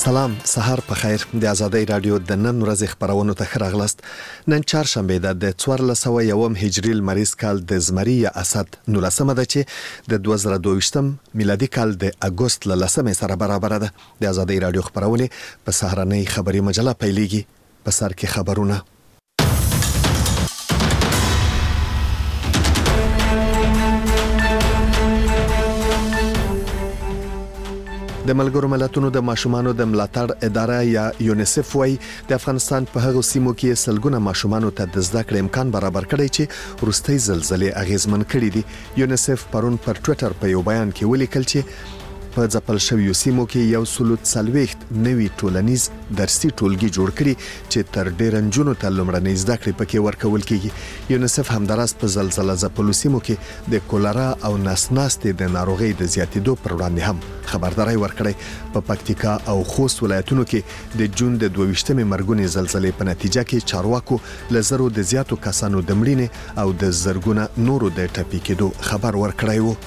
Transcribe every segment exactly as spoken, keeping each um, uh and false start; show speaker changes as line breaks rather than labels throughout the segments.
سلام، سهار په خیر. د آزادۍ رادیو د نن ورځې خبرونو ته ښه راغلاست. نن چهارشنبه ده د څوارلس سوه یوم هجري لمریز کال د زمري یا اسد نولسمه ده چې د دوه زره دوه ویشتم میلادي کال د اګوست له لسمې سره برابر ده. د آزادۍ رادیو خبرونه په سهارنۍ خبري مجله پیلېږي. په سر کې خبرونه. د ملګرو ملتونو د ماشومانو د ملاتړ اداره یا یونیسف وايي د افغانستان په هغو سیمو کې سلګونه ماشومانو ته د زده کړې امکان برابر کړی چې وروستۍ زلزلې اغیزمن کړي دي. یونیسف پرون پر ټوئیټر په یو بیان کې ولیکل چې په ځپل شویو سیمو کې یو سل څلوېښت نوي ټولنیز درسي ټولګي جوړ کړي چې تر ډېر نجونو ته لومړنۍ زده کړې پکې ورکول کیږي. یونیسف همداراز په زلزلې ځپلو سیمو کې د کولرا او نسناستې د ناروغۍ د زیاتېدو پر وړاندې هم خبرداري ورکړې. په پکتیکا او خوست ولایتونو کې د جون د دوه ویشتمې مرګونې زلزلې په نتیجه کې چارواکو لزرو د زیاتو کسانو د مړینې او د زرګونه نورو د ټپي کېدو خبر ورکړی وو.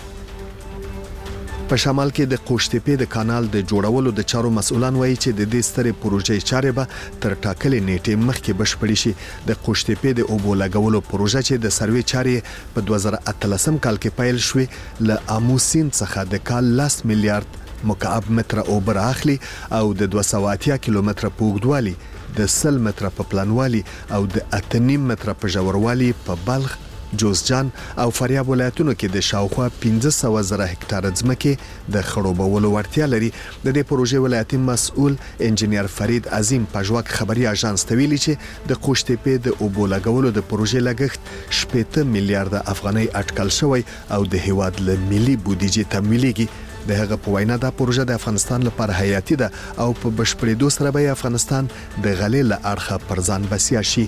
په شمال کې د قوشتېپې د کانال د جوړولو د چارو مسؤلان وایي چې د دې سترې پروژې چارې به تر ټاکلې نیټې مخکې بشپړې شي. د قوشتېپې د اوبو لګولو پروژه چې د سروې چارې په دوه زره اتلسم کال کې پیل شوې له آمو سیند څخه د کال لس میلیارډ مکعب متره اوبه راخلي او د دوه سوه اتیا کیلومتره په اوږدوالي، د سل متره په پلنوالي او د اته نیم متره په ژوروالي په بلخ، جوزجان او فاریاب ولایتونو کې د شاوخوا پنځه سوه زره هکتاره ځمکې د خړوبولو وړتیا لري. د دې پروژې ولایتي مسؤل انجنیر فرید عظیم پژواک خبري اژانس ته ویلي چې د قوشتېپې د اوبو لګولو د پروژې لګښت شپږ میلیارډ افغانۍ اټکل شوی او د هیواد له ملي بودیجې تمویلېږي. د هغه په وینا دا پروژه د افغانستان لپاره حیاتي ده او په بشپړېدو سره به افغانستان د غلې له اړخه پر ځان بسیا شي.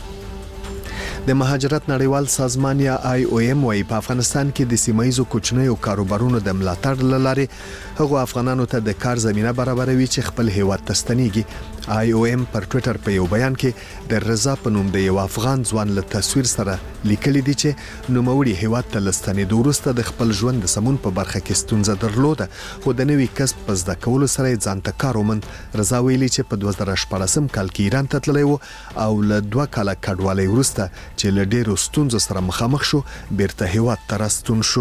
د مهاجرت نړیوال سازمان یا آی او ایم وايي په افغانستان کې د سیمایزو کوچنیو کاروبارونو د ملاتړ لاره هغو افغانانو ته د کار زمينه برابروي چې خپل هیواد ته ستنېږي. آی او ایم پر ټوئیټر په یو بیان کې د رضا په نوم د یو افغان ځوان له تصویر سره لیکلي دي چې نوموړي هیواد ته لستنېدو وروسته د خپل ژوند د سمون په برخه کې ستونزه درلوده، خو د نوي کسب په زده کولو سره یې ځان ته کار وموند. رضا ویلي چې په دوه زره شپاړسم کال کې ایران ته تللی و او له دوه کاله کډوالۍ وروسته چې له ډېرو ستونزو سره مخامخ شو بیرته هیواد ته راستون شو.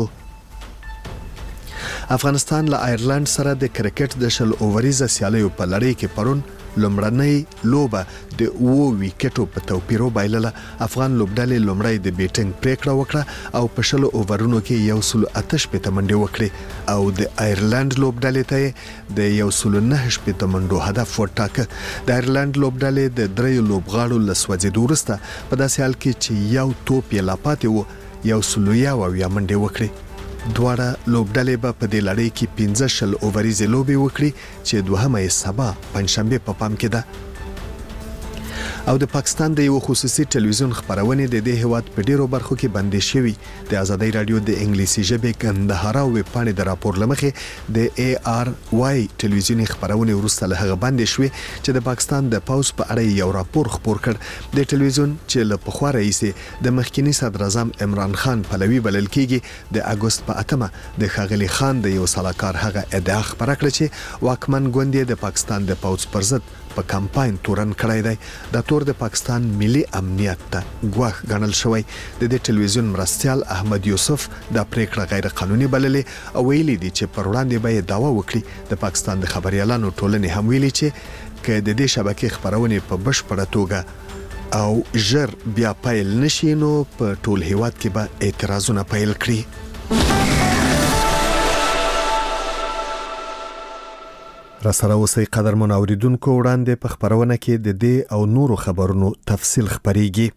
افغانستان له آیرلند سره د کرکټ د شل اووریزه سیالیو په لړۍ کې پرون لومړنۍ لوبه د اوو ویکټو په توپیرو بایلله. افغان لوبډلې لومړی د بیټینګ پریکړه وکړه او په شلو اوورونو کې یو سل اته شپېته منډې وکړې او د آیرلند لوبډلې ته د یو سل نهه شپېته منډو هدف وټاکه. د آیرلند لوبډلې د دریو لوبغاړو له سوځېدو وروسته په داسې حال کې چې یو توپ یې لا پاتې و یو سل یو اویا منډې وکړې. دواړه لوبډلې به په دې لړۍ کې پنځه شل اووریزې لوبې وکړي چې دوهمه یې سبا پنځشنبه په پام کې ده. او د پاکستان د یو خصوصي ټلویزیون خبرونه د دې هواد په ډیرو برخو کې بندي شوی. د آزادۍ رادیو د انګلیسي ژبې کندهار او ویبپاڼې د راپور لمخې د ای آر واي ټلویزیونی خبرونه ورسته له هغه بندي شوی چې د پاکستان د پاوز په اړه یو راپور خبر کړ. د ټلویزیون چې له پخوا رئیس د مخکنی صدر اعظم عمران خان پلوي بلل کیږي د اګوست په اتمه د خاغلی خان د یو سلاکار هغه ادعا خبره کړه چې واکمن ګوند د پاکستان د پاوز پر ضد په کمپاین تورن کړی دی. دا تور د پاکستان ملي امنیت ته ګواښ ګڼل شوی. د دې ټلویزیون مرستیال احمد یوسف دا پریکړه غیر قانوني بللې او ویلي دي چې پر وړاندې به یې دعوا وکړي. د پاکستان د خبريالانو ټولنې هم ویلي چې که د دې شبکې خبرونه په بشپړه توګه او ژر بیا پیل نشي نو په ټول هیواد کې به اعتراضونه پیل کړي. را سره اوسئ قدرمن اوریدونکو، وړاندې په خبرونه کې د دې او نورو خبرونو تفصیل خبريږي.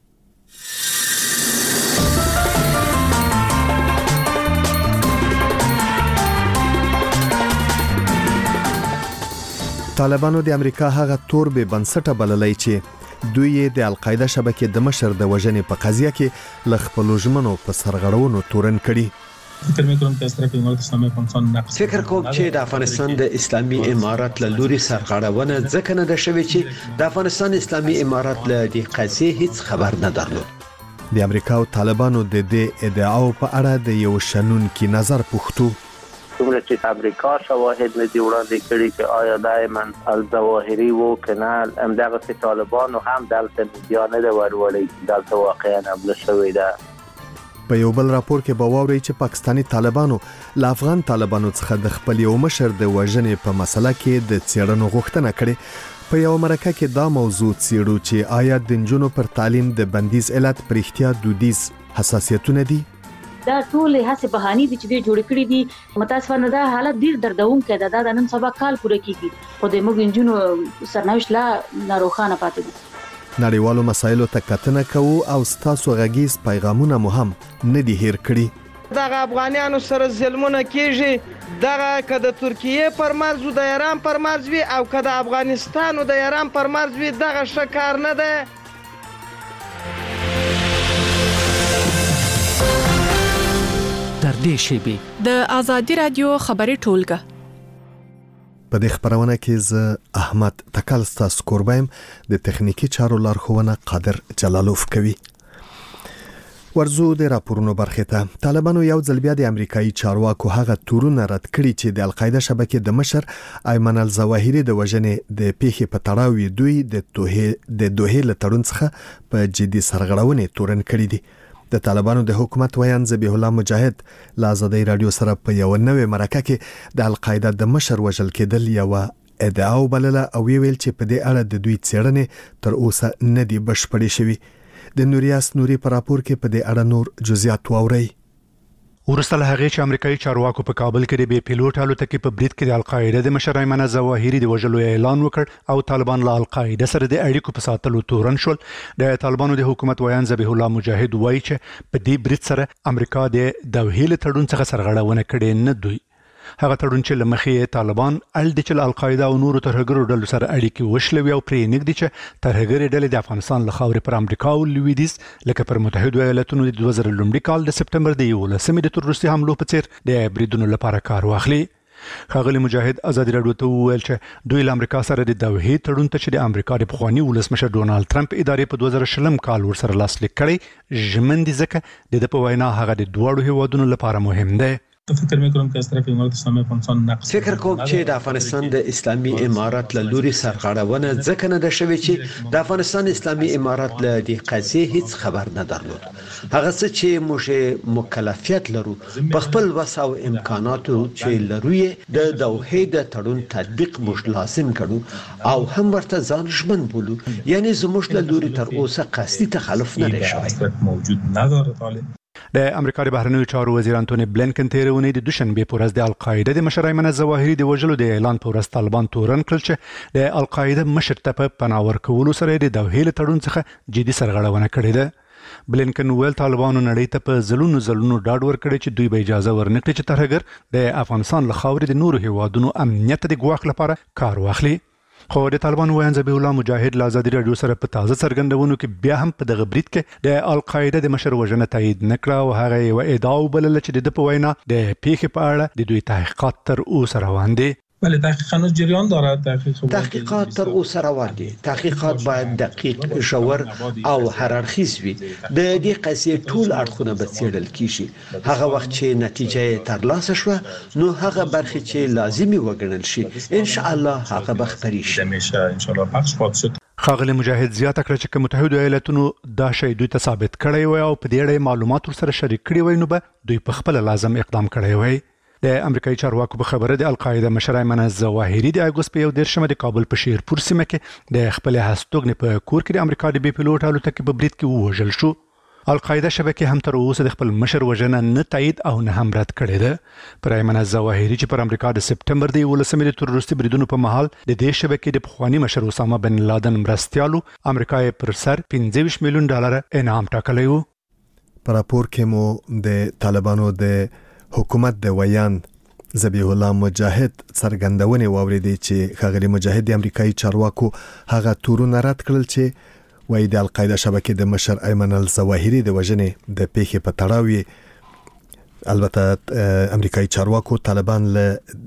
طالبانو د امریکا هغه تور به بنسټه بللای چې دوی د القاعده شبکې د مشر د وژنې په قضیه کې ل خپل ژمنو په سرغړونو تورن کړي.
فکر میکنم که از طرف امارات اسلامی افغانستان نقص
فکر کوم چې د افغانستان د اسلامي امارات له لوري سرغړونه ځکه نه ده شوې چې د افغانستان اسلامي امارات له دې قضیې هیڅ خبر نه درلود.
د امریکا او طالبانو د دې ادعاو په اړه د یو شنونکي نظر پوښتو.
څومره چې امریکا شواهد نه دی وړاندې کړي چې آیا دایما الظواهری وو کنه هم دغه طالبانو هم دلته میډیا نه وروړي دلته واقعا حمله شوې ده.
په یو بل راپور کې به واوري چې پاکستانی طالبانو له افغان طالبانو څخه د خپل یو مشر د وژنې په مسله کې د څېړنو غوښتنه کړې. په یو مرکه کې دا موضوع څېړو چې آیا د نجونو پر تعلیم د بندیز علت پر اختیار دودیز حساسیتونه دي.
دا ټول هڅه بهاني دي چې جوړ کړی دي. متاسفانه دا حالت ډیر دردونکې ده. دا د نن سبا کال پوره کیږي خو د موږ نجونو سرنوشت لا ناروخانه پاتې دي.
نړیوالو مسایلو ته کتنه کوو او ستاسو غږیز پیغامونه مو هم نه دي هیر کړي.
دغه افغانانو سره ظلمونه کیږي. دغه کده ترکیه پر مرز او د ایران پر مرز وی او کده افغانستان او د ایران پر مرز وی دغه شکار نه ده.
در دې شیبي د ازادي رادیو خبري ټولګه
په دې خبرونه کې ز احمد تکل ستاسو قربایم د تخنیکی چارو لارښوونه قادر جلالوف کوي. ورزو د راپورونو برخه ته طالبانو یو ځل بیا د امریکایي چارواکو هغه تورونه رد کړي چې د القاعده شبکې د مشر ایمن الظواهری د وژنې د پیښې په تړاو دوی د توه د دوه له تړون څخه په جدي سرغړونې تورن کړي دي. د طالبانو د حکومت ویان ذبیح الله مجاهد له ازادي رادیو سره په یو نوې مرکه کې د القاعده د مشر وژل کېدل یو ادعا وبلله او ویل چې په دې اړه د دوی څېړنې تر اوسه نه دی بشپړې شوې. د نوریاس نوري پر راپور کې په دې اړه نور جزئیات واوري.
ورسته له هغه چې امریکایي چارواکو په کابل کې د بي پیلوټ الوتکې په برید کې د القاعده د مشر ایمن الظواهری د وژلو اعلان وکړ او طالبان له القاعده سره د اړیکو په ساتلو تورن شول. د طالبانو د حکومت ویان ذبیح الله مجاهد وایي چې په دې برید سره امریکا د دوه له تړون څخه سرغړونه کړې نه دوی. هغه تړون چې لمخې طالبان ال د چل القاعده او نورو ترهګرو ډلو سره اړیکې وشلوي او پرې نګدي چې ترهګر ډلې د افغانستان له خاورې پر امریکا او لویدیز لکه پر متحده ایالاتونو د دوه زره لومړي کال د سپټمبر د یولسمې د تروریستي حملو په څیر د بریدونو لپاره کار واخلي. ښاغلي مجاهد ازادي رادیو ته وویل چې دوی له امریکا سره د دوه تړون ته چې د امریکا د پخواني ولسمشر ډونالد ټرمپ ادارې په دوه زره شلم کال ورسره لاسلیک کړی ژمن دي ځکه د په وینا هغه د دوړو هیوادونو لپاره مهم دی.
فکر میکنم که از طرف امارات اسلامی افغانستان نقص
فکر کوم چې د افغانستان د اسلامي امارات له لوري سرغړونه ځکه نه ده شوې چې د افغانستان اسلامي امارات له دې قضیې هیڅ خبر نه درلود. هغه څه چې موږ مکلفیت لرو په خپل وس او امکاناتو چې لرو د دوه د تړون تطبیق موږ لازم کړو او هم ورته ځان ژمن بولو. یعنی زموږ له لوري تر اوسه قصدي تخلف نه دی شوی.
موجود نداره طالب.
د امریکا د بهرنیو چارو وزیر انټونی بلینکن تیرونی د دوشنبه په ورځ د القاعده د مشر ایمن الظواهری د وژلو د اعلان په ورځ طالبان تورن کړل چې د القاعده مشر ته په پناه ورکولو سره د دوه له تړون څخه جدي سرغړونه کړې ده. بلینکن ویل طالبانو نړۍ ته په زلونو زلونو ډاډ ورکړي چې دوی به اجازه ورنکړي چې ترهګر د افغانستان له خاورې د نورو هیوادونو امنیت د ګواښ لپاره کار واخلي. خو د طالبان ویان ذبیح الله مجاهد له ازادي رادیو سره په تازه څرګندونو کې بیا هم په دغه برید کې د القاعده د مشر وژنه تایید نکړه او هغه یو ادعا وبلله چې د په وینا د پیښې په اړه د دوی تحقیقات تر اوسه روان دي.
بله تحقیقات جریان دارد.
تحقیقات تر اوسه روان دي. تحقیقات باید دقیق، ژور او هر اړخیز وي. د دې قضیې ټول اړخونه به څېړل کیږي. هغه وخت چې نتیجه ترلاسه شوه نو هغه برخې چې لازمي وګڼل شي ان شاء الله هغه به خپرې شي.
ان شاء الله پخش خواهد شد.
ښاغلي مجاهد زیاته کړه چې متحده ایالاتونو دا شی دوی ته ثابت کړی وي او په دې اړه معلومات ورسره شریک کړي وي نو به دوی په خپل لازم اقدام کړی وي. د امریکایي چارواکو په خبره د القاعده مشر ایمن الظواهری د اګوست په یو دیرشمه د کابل په شیرپور سیمه کې د خپل هستوګنې په کور کې د امریکا د بي پیلوټ الوتکې په برید کې ووژل شو. القاعده شبکې هم تر اوسه د خپل مشر وژنه نه تایید او نه هم رد کړې ده. پر ایمن الظواهری چې پر امریکا د سپټمبر د یولسمې د تروریستي بریدونو په مهال د دې شبکې د پخواني مشر اسامه بن لادن مرستیالو امریکا پر سر پنځه ویشت میلیون ډالر انعام ټاکلی و.
په راپور کې مو د طالبانو د حکومت د ویان ذبیح الله مجاهد څرګندونې واوریدې چې ښاغلي مجاهد د امریکایي چارواکو هغه تورونه رد کړل چې وایي د القاعده شبکې د مشر ایمن الظواهری د وژنې د پیښې په تړاو البته امریکایي چارواکو طالبان له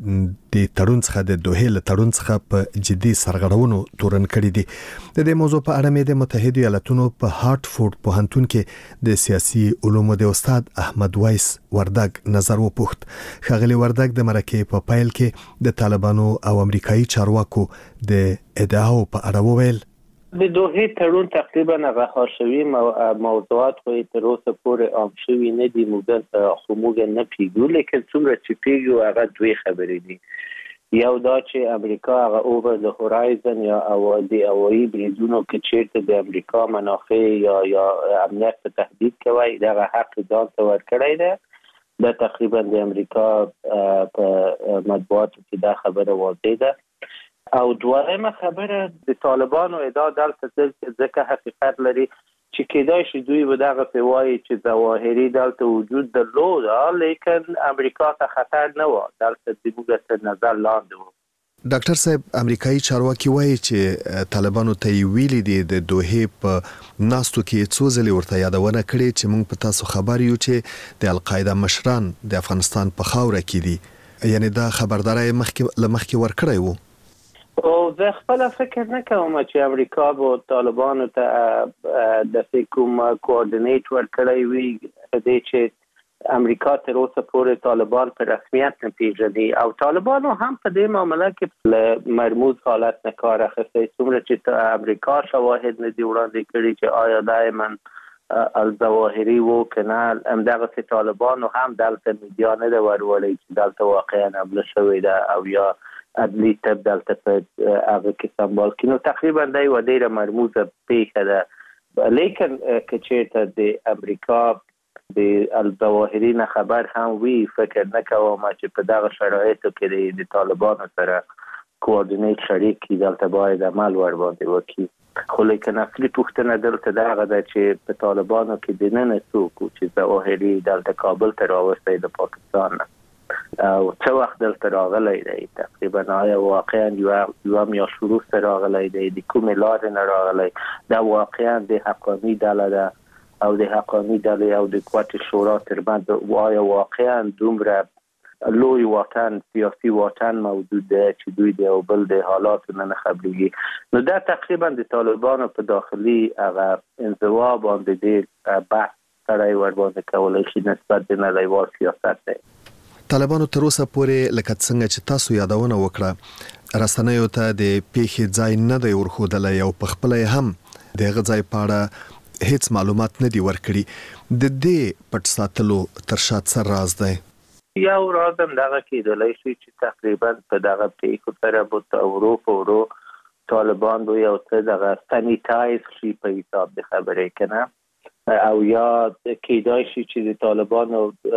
د تړون څخه د دوه له تړون څخه په جدي سرغړونو تورن کړی دي. د دې موضوع په اړه مې د متحده ایالاتونو په هارټفورد پوهنتون کې د سیاسي علومو د استاد احمد وایس وردګ نظر وپوښت. ښاغلي وردګ د مرکه په پایل کې د طالبانو او امریکایي چارواکو د ادعاو په اړه وویل.
د دوه تړون تقریبا هغه حاشوي موضوعات خو تر اوسه پورې عام شوي نه دي، موږ خو موږ نه پیګو، لیکن څومره چې پیګو هغه دوی خبرې دي. یو دا چې امریکا هغه اوور د هورایزن یا اوادي اوایي بریدونو کې چیرته د امریکا منافع یا یا امنیت ته تهدید کوي دغه حق ځان ته ورکړی دی. دا تقریبا د امریکا په مطبوعاتو کې دا خبره واضح ده. او دویمه خبره د طالبانو ادعا دلته ځکه حقیقت لري چې کېدای شي دوی به دغه په وایي چې ظواهري دلته وجود درلود، لیکن امریکا ته خطر نه و، دلته د موږ تر نظر لاندې و.
ډاکټر صاحب، امریکایي چارواکي وایي چې طالبانو ته ویلي دي د دوه په ناستو کې څو ځلې ورته یادونه کړې چې موږ په تاسو خبر یو چې د القاعده مشران د افغانستان په خاوره کې دي، یعنی دا خبرداري مخکې لمخکې ورکړی وو.
او زه خپل فکر نه کوم چې امریکا به طالبانو ته د کوم کوارډینیټ ورکړی وي، د چې امریکا تر اوسه پورې طالبان په رسمیت نه پیژني او طالبانو هم په دې معاملې کې له مرموز حالت نه کار اخیستی. څومره چې امریکا شواهد نه دي وړاندې کړي چې آیا دایما الظواهري و که نه، همدغسې طالبانو هم دلته میډیا نه ده ورولې چې دلته واقعا حمله شوې ده او یا عدلی تب دلته په هغه کې سمبال کینو. تقریبا دا یو ډیره مرموزه پیښه ده، لیکن که چیرته د امریکا د الظواهري نه خبر هم وي، فکر نه کوم چې په دغه شرایطو کې د طالبانو سره کوارډینیټ شریک کی دلته باید عمل ور باندې وکړي. خو لیکن اصلي پوښتنه دلته دغه ده چې په طالبانو کې د نن څوک چې ظواهري دلته کابل ته راوستی د پاکستان نه او څه وخت دلته راغلی دی، تقریبا آیا واقعا یو میاشت وروسته راغلی دی، د کومې لارې نه راغلی، دا واقعا د حقاني ډله ده او د حقاني ډلې او د قوت شورا ترمنځ آیا واقعا دومره لوی واټن سیاسي واټن موجود ده چې دوی د یو بل د حالاتو نه خبرېږي. نو دا تقریبا د طالبانو په داخلي هغه انزوا باندې ډېر بحث سړی ور باندې کولی شي نسبت د نړیوال سیاست دی.
طالبانو تر اوسه پورې لکه څنګه چې تاسو یادونه وکړه رسنیو ته د پیښې ځای نه دی ورښودلی او په خپله هم د هغه ځای په اړه هیڅ معلومات نه دي ورکړي. د دې پټ ساتلو تر شا څه راز دی؟
یو راز هم دغه کېدلی شي چې تقریبا په دغه پیښو سره به ورو په ورو طالبان به یو څه دغه سنیټایز شي په حساب د خبرې که نه، او یا کېدای شي چې د طالبانو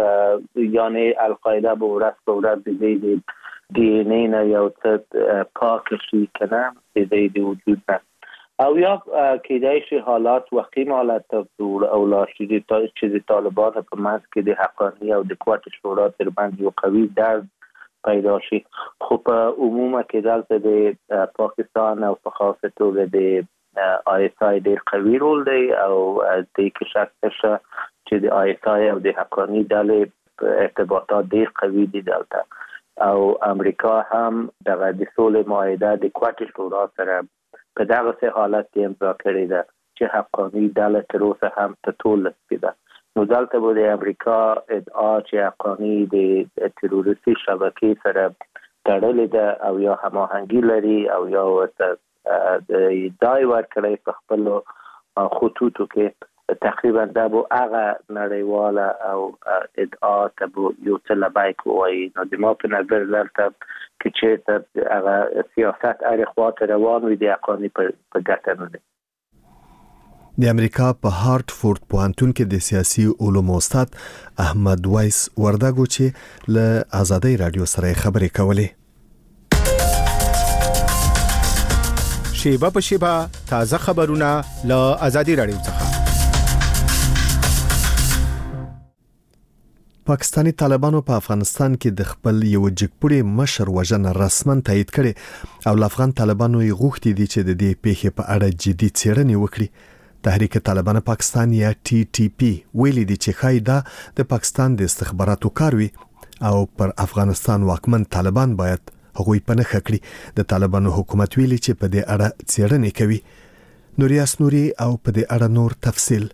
یعنی القاعده به ورځ په ورځ د دې د ډي ان اې نه یو څه پاک شي که نه د دې د وجود نه، او یا کېدای شي حالات وخیم حالت ته ولاړ شي چې د طالبانو په منځ کې د حقاني او د قوت شورا ترمنځ یو قوي درد پیدا شي. خو په عمومه کې دلته د پاکستان او په خاصه توګه د آی اس آی ډېر قوي رول دی او د کې شک نشته چې د آی اس آی او د حقاني ډلې ارتباطات ډېر قوي دي دلته، او امریکا هم دغه د سولې معاهده د قوت شورا سره په دغسې حالت کې امضا کړې ده چې حقاني ډله تر اوسه هم په ټول کې ده. نو دلته به د امریکا ادعا چې حقاني د تروریستي شبکې سره تړلې ده او یا هماهنګي لري او یا ورته د دای ورکړی په خپلو خطوطو کې، تقریبا دا به هغه نړیواله او ادعا ته به یو څه لبیک ووایي. نو د ما په نظر دلته کې چېرته هغه سیاست هرې خوا ته روان وي د حقاني په ګټه نه دی.
د امریکا په هارټفورد پوهنتون کې د سیاسي علومو استاد احمد وایس وردګ چې له آزادۍ رادیو سره خبرې کولې.
شیبه په شیبه تازه خبرونه له آزادۍ رادیو څخه.
پاکستانی طالبانو په افغانستان کې د خپل یو جګپوړي مشر وژنه رسماً تایید کړي او افغان طالبانو یې غوښتي دي چې د دې پیښې په اړه جدي څېړنې وکړي. تحریک طالبان پاکستان یا ټي ټي پی ویلي دي چې خایدا د پاکستان د استخباراتو کاروي او پر افغانستان واکمن طالبان باید هغوی په نخښه کړي. د طالبانو حکومت ویلي چې په دې اړه څېړنې کوي. نوریاس نوري او په دې اړه نور تفصیل.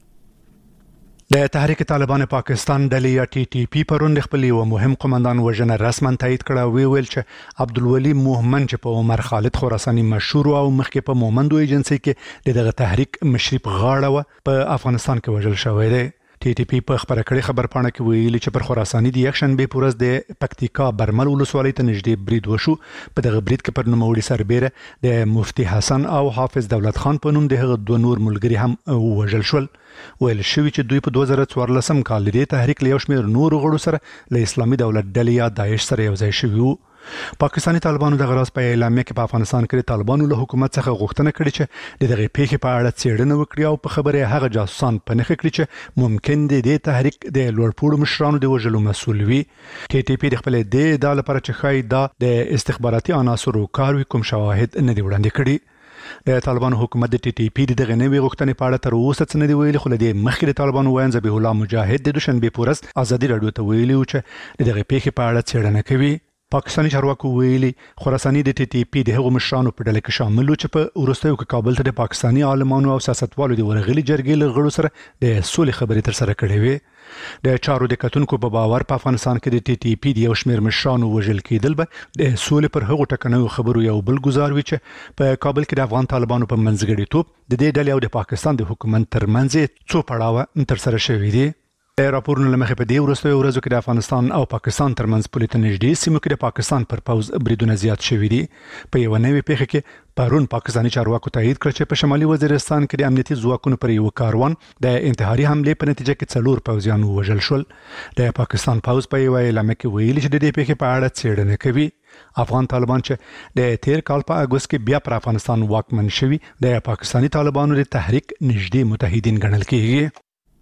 د تحریک طالبان پاکستان ډلې یا ټي ټي پی پرون خپل یو مهم قومندان وژنه رسما تایید کړه. وی ویل چې عبدالولي مومن چې په عمر خالد خراساني مشهور او مخکې په مومندو ایجنسی کې دغه تحریک مشرف غاړه و په افغانستان کې وژل شوی دی. ټي ټي پی په خبره کړې خبرپاڼه کې ویلي چې پر خراساني د یک شنبه پورز د پکتیکا برمل ولسوالۍ ته نږدې برید وشو. په دغه برید کې پر نوموړي سربېره د مفتی حسن او حافظ دولت خان په نوم د هغه دوه نور ملګري هم وژل شول. ویل شوی چې دوی په دوه زره څوارلسم کال د تحریک له یو شمېر نورو غړو سره له اسلامي دولت ډلې یا داعش سره یو ځای شوي وو. پاکستاني طالبانو د غراس په اعلامیه کې په افغانستان کې طالبانو له حکومت څخه غوښتنه کړې چې د دغه پیښې په اړه څېړنه وکړي او په خبره هغه جاسوسان په نښه کړي چې ممکن دي د تحریک د لوړپوړو مشرانو د وژلو مسؤل وي. ټي ټي پی د خپل د ادعا لپاره چې ښایي دا د استخباراتي عناصرو کار وي کوم شواهد نه دي وړاندې کړي. د طالبانو حکومت د ټي ټي پی دغه نوې غوښتنې په اړه تر اوسه څه نه دی ویلي، خو د مخکې د طالبانو وایي ذبیح الله مجاهد د دوشنبه پورز ازادي رادیو ته ویلي و چې دغه پیښې په اړه څېړنه کوي. پاکستاني چارواکو ویلي خراساني د ټي ټي پی د هغو مشرانو په ډله کې شامل و چې په وروستیو کې کابل ته د پاکستاني عالمانو او سیاستوالو د ورغلي جرګې له غړو سره د سولې خبرې ترسره کړې وې. د چارو د کتونکو په باور په افغانستان کې د ټي ټي پی د یو شمېر مشرانو وژل کېدل به د سولې پر هغو ټکنیو خبرو یو بل ګزار وي چې په کابل کې د افغان طالبانو په منځګړیتوب د دې ډلې او د پاکستان د حکومت ترمنځ څو پړاوه ترسره شوي دي. راپورونه لمخې په دې وروستیو ورځو کې د افغانستان او پاکستان ترمنځ پولې ته نږدې سیمو کې د پاکستان پر پوځ بریدونه زیات شوي دي. په یوه نوې پیښه کې پرون پاکستاني چارواکو تایید کړ چې په شمالي وزیرستان کې د امنیتي ځواکونو پر یو کاروان د انتحاري حملې په نتیجه کې څلور پوځیان ووژل شول. د پاکستان پوځ په یوه اعلامیه کې ویلي چې د دې پیښې په اړه څېړنه کوي. افغان طالبان چې د تیر کال په اګوست کې بیا پر افغانستان واکمن شوي د پاکستاني طالبانو د تحریک نږدې متحدین ګڼل کېږي.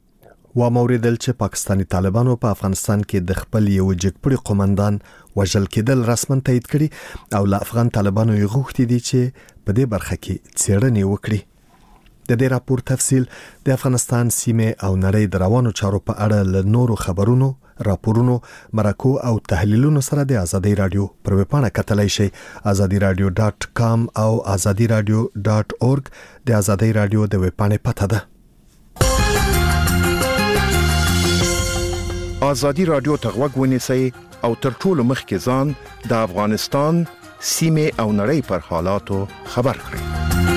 و موریدل چې پاکستاني طالبانو په افغانستان کې د خپل یو جګپړي قومندان وژل کېدل رسما تایید کړي او له افغان طالبانو یې غوښتي دي چې په دې برخه کې څېړنې وکړي. د دې راپور تفصیل د افغانستان سیمه او نړۍ د روانو چارو په اړه له نورو خبرونو، راپورونو، مرکو او تحلیلونو سره د ازادي رادیو پر ویبپاڼه کتلای شئ ازادي رادیو ډاټ کام او ازادي رادیو ډاټ اورګ. د ازادي رادیو د ویبپاڼې پته ده.
ازادي رادیو ته غوږ ونیسئ او تر ټولو مخکې ځان د افغانستان سیمه او نړۍ پر حالاتو خبر کړئ.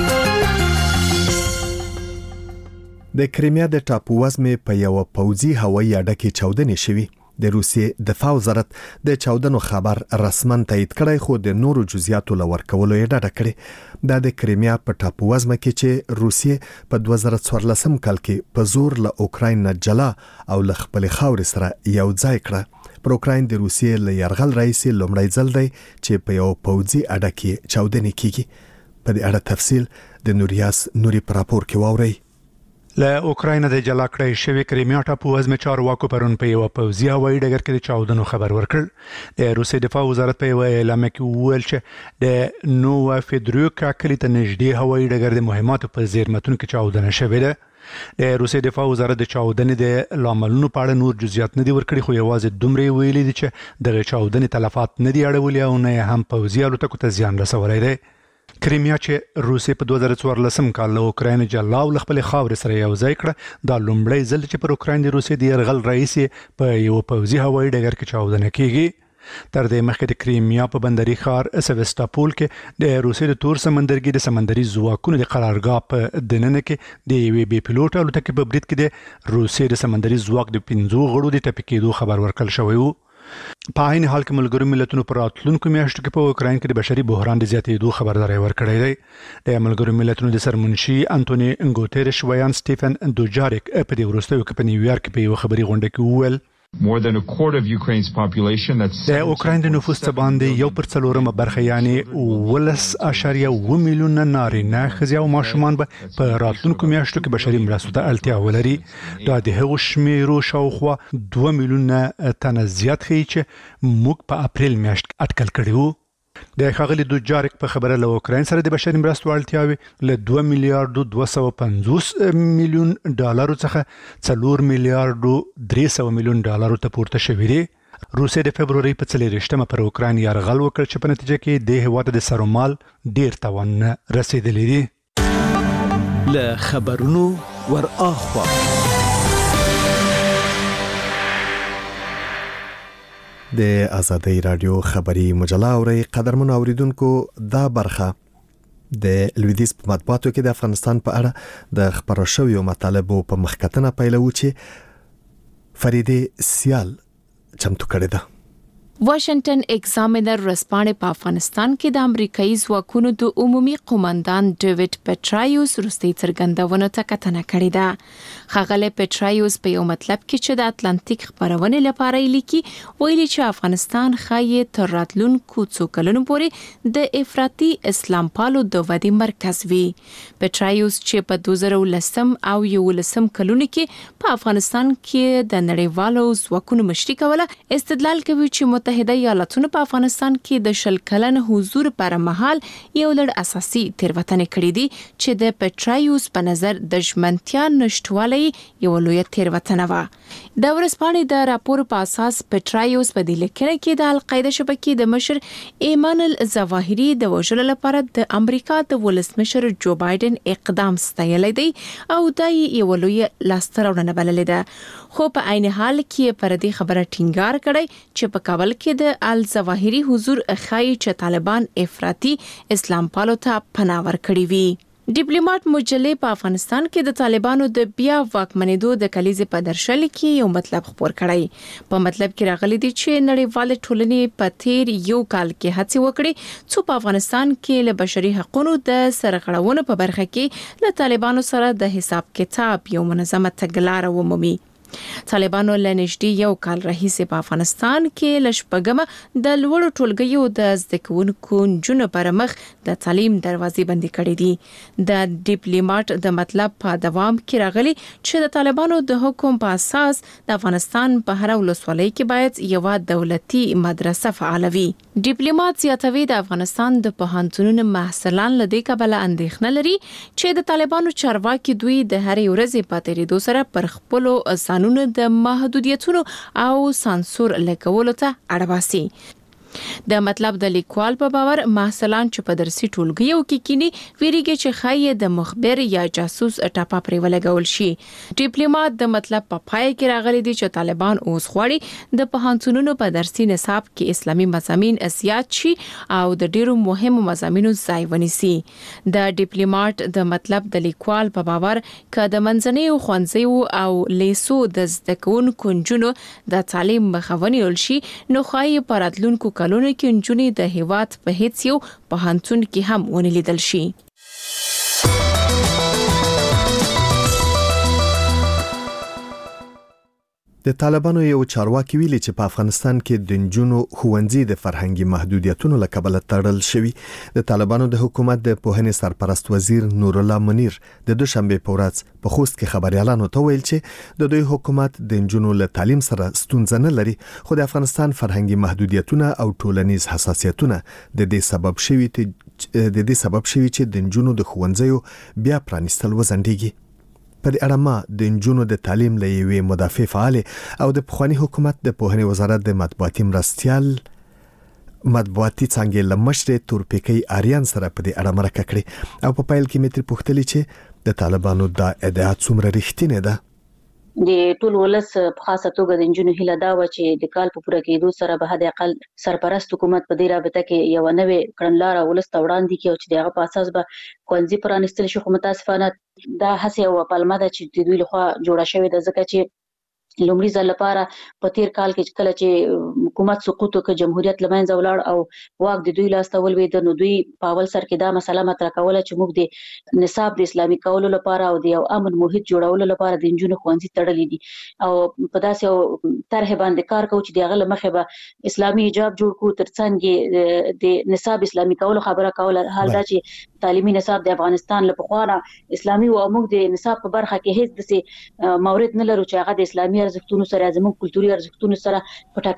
د کریمیا د ټاپو وزمې په یو پوځي هوایي اډه کې چاودنې شوې. د روسیې دفاع وزارت د چاودنو خبر رسما تایید کړی، خو د نورو جزئیاتو لور کولو یې ډاډه کړې. دا د کریمیا په ټاپو وزمه کې چې روسیې په دوه زره څوارلسم کال کې په زور له اوکراین نه جلا او له خپلې خاورې سره یو ځای کړه. پر اوکراین د روسیې له یرغل راهیسې لومړی ځل دی چې په یو پوځي اډه کې چاودنې کیږي. په دې اړه تفصیل د نوریاس نوري په راپور کې واورئ.
له اوکراین د جلا کړی شوی کریمیا ټاپو وزمې چارواکو پرون په یو پوځي هوایي ډګر کې د چاودنو خبر ورکړ. د روسیې دفاع وزارت په یو اعلامیه کې وویل چې د نووا فیدروکا کلي ته نږدې هوایي ډګر د مهماتو په زیرمتون کې چاودنه شوې ده. د روسیې دفاع وزارت د چاودنې د لاملونو په اړه نور جزئیات نه دي ورکړي، خو یوازې دومره ویلي دي چې دغه چاودنې تلفات نه دي اړولي او نه هم پوځي الوتکو ته زیان رسولی دی. کریمیا چې روسیې په دوه زره څوارلسم کال له اوکراین جلا او خپل خاورې سره یو ځای کړه، دا لومړی ځل چې پر اوکراین د روسیې د یرغل راهیسې په یو پوځي هوایي ډګر کې چاودنه کیږي. تر دې مخکې د کریمیا په بندري ښار سیوستاپول کې د روسیې د تور سمندرګي د سمندري ځواکونو د قرارګاه په دننه کې د یوې بې پیلوټه الوتکې په برید کې د روسیې د سمندري ځواک د پنځو غړو د ټپي کېدو خبر ورکړل شوی و. په عین حال کې ملګرو ملتونو پر راتلونکو میاشتو کې په اوکراین کې د بشري بحران د زیاتېدو خبرداری ورکړی دی. د ملګرو ملتونو د سرمنشي انټونی ګوتریش ویان سټیفن دوجاریک په دې وروستیو کې په نیویارک کې په یو خبري غونډه کې وویل
More than a quarter of Ukraine's population, that's
د اوکراین د نفوس څخه باندې یو پر څلورمه برخه یعنی ولس اشاریه و میلیون نارینه ښځې او ماشومان به په راتلونکو میاشتو کې بشري مرستو ته اړتیا ولري. دا د هغو شمیرو شاوخوا دوه میلیونه تنه زیات ښیي چې موږ په اپریل میاشت اټکل کړي وو. د ښاغلي دوجارک په خبره له اوکراین سره د بشري مرستو اړتیاوې له دوه میلیارډ دوه سوه پنځوس میلیون ډالرو څخه څلور میلیارډ درې سوه میلیون ډالرو ته پورته شوې دي. روسیې د فبروري په څلېرویشتمه پر اوکراین یرغل وکړ چې په نتیجه کې د هېواد د سرومال ډېر تاوانونه رسېدلي دي.
له خبرونو ور اخوا
د آزادۍ رادیو خبري مجله اوري قدرمن اوریدونکو دا برخه د لویدیز په مطبوعاتو کې د افغانستان په اړه د خبرو شویو مطالبو په مخکتنه پیلو چې فریدې سیال چمتو کړی ده.
واشنگټن ایگزامینر رسپانې په افغانستان کې د امریکایي ځواکونو د عمومي قوماندان ډیوډ پټرایوس وروستي څرګندونه ته کتنه کړې ده. ښاغلی پټرایوس په یو مطلب کې چې د اتلانتیک خبرونې لپاره لیکي ویلي چې افغانستان ښایي تر راتلونکو څو کلونو پورې د افراطي اسلام پالو د ودې مرکز وي. پټرایوس چې په دوه زره ولسم او یولسم کلونو کې په افغانستان کې د نړیوالو ځواکونو مشري کوله استدلال کوي چې متحده ایالاتونو په افغانستان کې د شل کلن حضور پر مهال یو لړ اساسي تیروتنې کړې دي چې د پټرایوس په نظر د ژمنتیا نشټوالی یو لوی تیروتنه و. د ورځپاڼې د راپور په اساس پټرایوس په دې لیکنه کې د القاعده شبکې د مشر ایمان الظواهري د وژلو لپاره د امریکا د ولسمشر جو بایدن اقدام ستایلی دی او دا یو لوی لاسته راوړنه بللې ده. خو په عین حال کې پر دې خبره ټینګار کړی چې په کابل کې د الظواهري حضور ښایي چې طالبان افراطي اسلام پالو ته پناه ورکړي وي. ډیپلوماټ مجلې په افغانستان کې د طالبانو د بیا واکمنېدو د کلیزې په درشل کې یو مطلب خپور کړی. په مطلب کې راغلي دي چې نړیوال ټولنې په تیر یو کال کې هڅې وکړي چې په افغانستان کې له بشري حقوقو د سرغړونو په برخه کې له طالبانو سره د حساب کتاب یو منظمه تګلاره ومومي. طالبانو له نږدې یو کال راهیسې په افغانستان کې لشپګمه د لوړو ټولګیو د زده کوونکو نجونو پر مخ د تعلیم دروازې بندي کړې دي. د ډیپلوماټ د مطلب په دوام کې راغلي چې د طالبانو د حکم په اساس د افغانستان په هر ولسوالۍ کې باید یو دولتي مدرسه فعال وي. ډیپلوماټ زیاتوي د افغانستان د پوهنتونونو محصلان له دې کبله اندېښنه لري چې د طالبانو چارواکي دوی د هرې ورځې په تیریدو سره پر خپلو قانون د محدودیتونو او سانسور لګولو ته اړ باسي. د مطلب د لیکوال په باور محصلان چې په درسي ټولګیو کې کینی ویریږي چې خایې د مخبر یا جاسوس ټاپا پرې ولګول شي. ډیپلوماټ د مطلب په پای کې راغلي دي چې طالبان اوس غواړي د پوهنتونونو په درسي نصاب کې اسلامي مضامین زیات شي او د ډیرو مهمو مضامینو ځای ونیسي. د ډیپلوماټ د مطلب د لیکوال په باور ک د منځنیو ښوونځیو او لیسو د زده کوونکو نجونو د تعلیم مخاوني ولشي نو خایې په راتلونکو کلونو کې نجونې د هیواد په هیڅ یو پوهنتون کې هم ونه لیدل شي.
د طالبانو یو چارواکي ویلي چې په افغانستان کې د نجونو ښوونځي د فرهنګي محدودیتونو له کبله تړل شوي. د طالبانو د حکومت د پوهنې سرپرست وزیر نور الله منیر د دوشنبه په ورځ په خوست کې خبريالانو ته ویل چې د دوی حکومت د نجونو له تعلیم سره ستونزه نه لري، خو د افغانستان فرهنګي محدودیتونه او ټولنیز حساسیتونه د دې سبب شوي د دې سبب شوي چې د نجونو د ښوونځیو بیا پرانیستل وزندېږي. په دې اړه ما د نجونو د تعلیم له یوې مدافع فعال او د پخوانی حکومت د پوهنې وزارت د مطبوعاتي مرستيال مطبوعاتي څنګه لمشره تورپیکی آریان سره په دې اړه مرکه کړې او په پایل کې متر پوښتلې چې د طالبانو د ادعا څومره رښتینه ده.
د ټول ولس په خاصه توګه د نجونو هیله دا و چې د کال په پوره کېدو سره به د اقل سرپرست حکومت په دې رابطه کې یو نوې کړنلاره ولس ته وړاندې کړي او چې دغه په اساس به ښوونځي پرانیستل شي. خو متاسفانه دا هڅه او پلمه ده چې د دوی لخوا جوړه شوې ده ځکه چې لومړي ځل لپاره په تیر کال کې کله چې حکومت سقوط وکړ جمهوریت لمنځه ولاړ او واک د دوی لاس ته ولوېد نو دوی په اول سر کې دا مسله مطرح کوله چې موږ د نصاب د اسلامي کولو لپاره او د یو امن محیط جوړولو لپاره د نجونو ښوونځي تړلې دي او په داسې یو طرح باندې کار کوو چې دغه لمخه به اسلامي حجاب جوړ کړو ترڅنګ د نصاب اسلامي کولو خبره کوله. حال دا چې تعلیمي نصاب د افغانستان له پخوانه اسلامي او موږ د نصاب په برخه کې هیڅ د مورد نه لرو چې هغه د اسلامي ارزښتونو سره زموږ کلتوري ارزښتونو سره په ټکر کې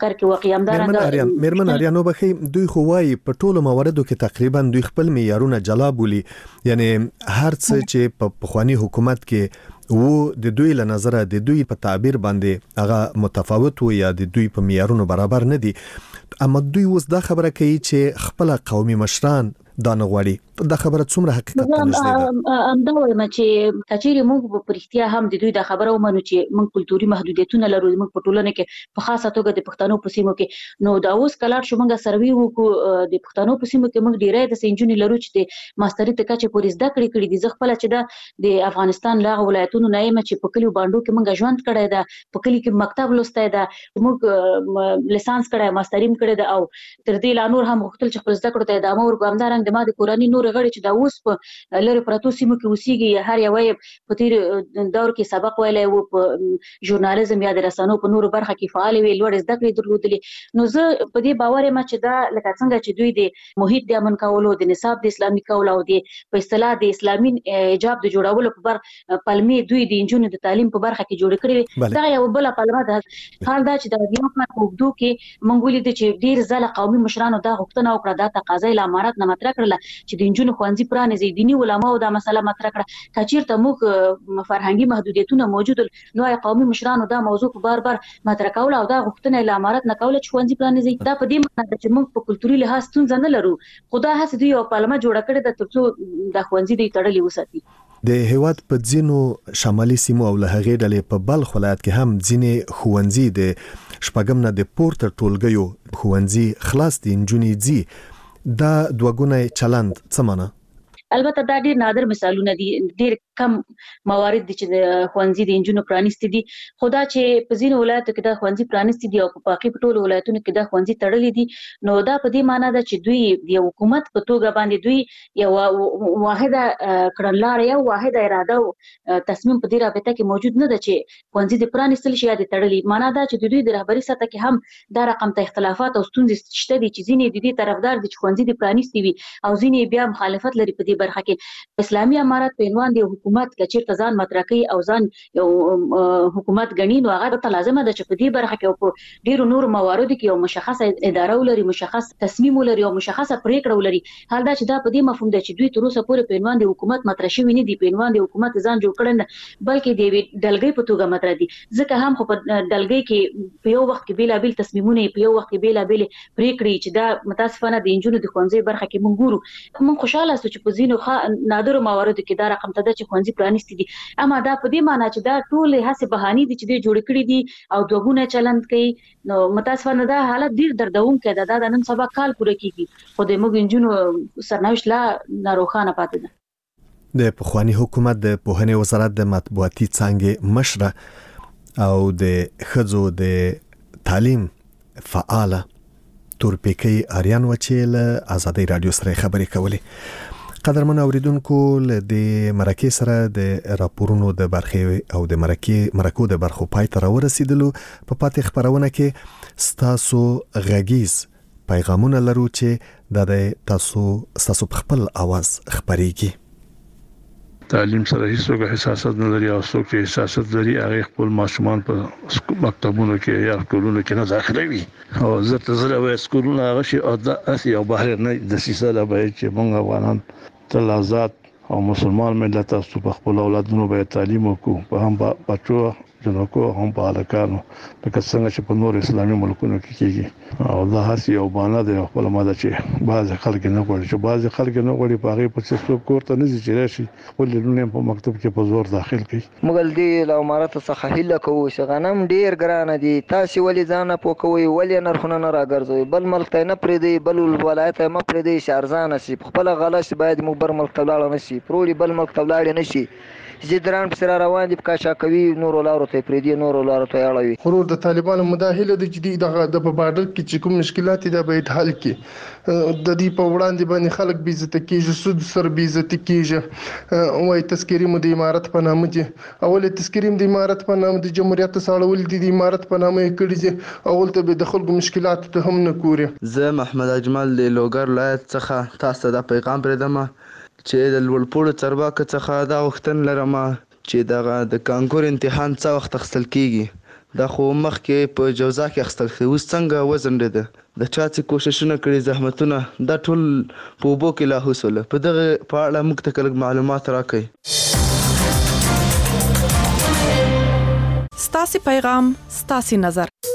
قیامدارنګ
آریان مېرمن آریان وبخي دوی خو وايي په ټولو مواردو کې تقریبا دوی خپل معیارونه جلا بولي، یعنی هر څه چې په پخوانی حکومت کې وو د دوی له نظره د دوی په تعبیر باندې هغه متفاوت و یا د دوی په معیارونو برابر نه دي، اما دوی اوس دا خبره کوي چې خپل قومي مشران دا نه غواړي. دا خبره څومره حقیقت نشته ده؟
امدا وایم چې کچېری موږ په اړتیا هم د دوی دا خبره ومنو چې موږ کلتوري محدودیتونه لرو، موږ په ټولنه کې په خاصه توګه د پښتنو په سیمو کې. نو دا اوس کلاټ شو موږ سروي وکړو د پښتنو په سیمو کې موږ ډیرای د سنجونی لرو چې د ماستری ته کچې پولیس دا کړی کړی دي. ځ خپل چې دا د افغانستان لاغ ولایتونو نایم چې په کلیو باندې کې موږ ژوند کړی دا، په کلی کې مکتب لوستای دا، موږ لیسانس کړی، ماستریم کړی دا، او تر دې لا نور هم غوښتل چې خپل زده کړو ته ادامه ورکړو. همدارنګه د ما د کورنۍ نور غړي چې دا اوس په لری پراتو سیمو کې اوسېږي، هر یو په تیر دور کې سبق ویلی وو، په ژورنالیزم یا د رسنیو په نورو برخه کې فعال وي، لوړ زده کړې درلودلې. نو زه په دې باور یم چې دا لکه څنګه چې دوی د محیط د امن کولو، د نصاب د اسلامي کولو او د په اصطلاح د اسلامي حجاب د جوړولو په بر پلمې دوی د انجونو د تعلیم په برخه کې جوړ کړی، دا یو بل پلمه ده. حال دا چې د یو کال په وګړو کې مونږ ولیدل چې ډیر ځله قومي مشرانو دا غوښتنه وکړه، دا تقاضا یې امارات نه مطرح کړله چې د انجونو خوانځي پرانیزي. دینی علماو دا مسله مطرح کړه، کچیرته موږ فرهنګي محدودیتونه موجود نو قومي مشرانو دا موضوع په بار بار مطرح کول او دا غوښتنه یې امارات نه کوله چې خوانځي پرانیزي. دا په دې معنی ده چې موږ په کلتوري لحاظ ستونزه نه لرو، خدا هڅه دوی یو پلمه جوړه کړې ده ترڅو د خوانځي د تړلې وساتي.
د هیواد په ځینو شمالي سیمو او له هغې ډلې په بلخ ولایت کې هم ځینې ښوونځي د شپږم نه د پورته ټولګیو ښوونځي خلاص دي، نجونې ځي. دا دوه چلند څه معنی؟
البته دا ډیر نادر مثالونه دي، ډیر کم موارد دي چې د خوانځي د انجونو پرانیستي دي. خدا چې په ځینو ولایتو کې دا خوانځي پرانیستي دي او په باقي په ټولو ولایتونو کې دا خوانځي تړلي دي، نو دا په دې معنی ده چې دوی د حکومت په توګه باندې دوی یو واحده کړنلاره یا واحده اراده او تصمیم په دې رابطه کې موجود نه ده چې خوانځي د پرانیستل شي یا د تړلي. معنی دا چې دوی د رهبري سطح کې هم دا رقم ته اختلافات او ستونزې شته دي چې ځینې د دې طرفدار دي چې خوانځي د پرانیستي وي او ځینې بیا مخالفت لري په دې برخه کې. اسلامي امارات په عنوان د حکومت کچیرته ځان مطرح کوي او ځان یو حکومت ګڼي، نو هغه ته لازمه ده چې په دې برخه کې او په ډیرو نور مواردو کې یو مشخصه اداره ولري، مشخص تصمیم ولري او مشخصه پریکړه ولري. حال دا چې دا په دې مفهوم ده چې دوی تر اوسه پورې په عنوان د حکومت مطرح شوي نه دي، په عنوان د حکومت ځان جوړ کړل نه، بلکې د ډلګۍ په توګه مطرح دي. ځکه هم خو په ډلګۍ کې په یو وخت کې بیلابیل تصمیمونه، په یو وخت کې بیلابیل پریکړې چې دا متاسفانه د انجونو د ښوونځي برخه کې مونږ ګورو. موږ خوشاله سو چې په ځینو نادرو مواردو کې دا رقم ته ده چې ښوونځي پرانیستي دي، اما دا په دې معنی چې دا ټول هڅې بهانې دي چې دوی جوړ کړي دي او دوه چلند کوي. نو متاسفانه دا حالت ډیر دردونکی ده، دا د نن سبا کال پوره کیږي خو د موږ انجونو سرنوشت لا ناروخانه پاتې ده.
د پخوانی حکومت د پوهنې وزارت د مطبوعاتي څانګې مشره او د ښځو د تعلیم فعاله تورپیکی آریان وچیل آزادۍ رادیو سره خبرې کولې. قدرمن اوریدونکو، له د مرکه سره د راپورونو د برخې او د مرکه مرکو د برخو پای ته ورسېدلو. په پاتې خبرونه کې ستاسو غږیز پیغامونه لرو چې د تاسو تاسو په خپل आवाज خبريږي.
تعلیم سره هیڅ حساسیت نه لري او څوک چې حساسیت لري هغه خپل ماشومان په مکتبونو کې یا ټولونو کې نه داخلوي او زه ته زره وې سکولونه هغه شي او د اسی او بهر نه د سیسه لا به چې موږ افغانان تل آزاد او مسلمان ملت تاسو په خپل اولادونو به تعلیم وکړو، په هم بچو جنکو هم په الکانو لکه څنګه چې په نور اسلامي ملکونو کې کیږي. او دا هڅه یو باندې د خپل ماده چې بعض خلک نه غواړي چې بعض خلک نه غواړي په هغه په څه کوړه نه چې راشي خپل لونه په مکتب کې په زور داخل کړي.
مګل دی له امارات څخه هله کوو چې غنم ډیر ګران دي، تاسو ولې ځان په کوی ولې نرخونه نه راګرځوي، بل ملک ته نه پرې دی، بل ولایت ما پرې دی، شارزان شي خپل غلش باید مو بر ملک ته لاړ نشي، پرولی بل ملک ته لاړ نشي، زیدران پر روان دي کا شاکوي نور لارو ته پرې دی، نور لارو ته اړوي.
خو د طالبانو مداخله د جدي د په بارډر کې چې کوم مشکلات دي د به حل کې د دې په وړاندې باندې خلک بي عزت کیږي، سود سر بي عزت کیږي. وای تذکری مو د امارات په نامه دي، اول تذکری د امارات په نامه د جمهوریت ساړول دي، د امارات په نامه کړي دي، اول ته به د خلکو مشکلات ته هم نه ګوري.
زه محمد اجمل د لوګر ولایت څخه تاسو ته پیغام پرېدم چې د لوړپوړو چارواکو څخه دا غوښتنه لرم چې دغه د کانکور امتحان څه وخت اخیستل کیږي. دا خو مخکې په جوزا کې اخیستل کېږي، اوس څنګه وځنډېده؟ د چا چې کوششونه کړي زحمتونه دا ټول په اوبو کې لاهوس ول. په دغه په اړه موږ ته لږ معلومات راکړئ.
ستاسې پیغام ستاسې نظر.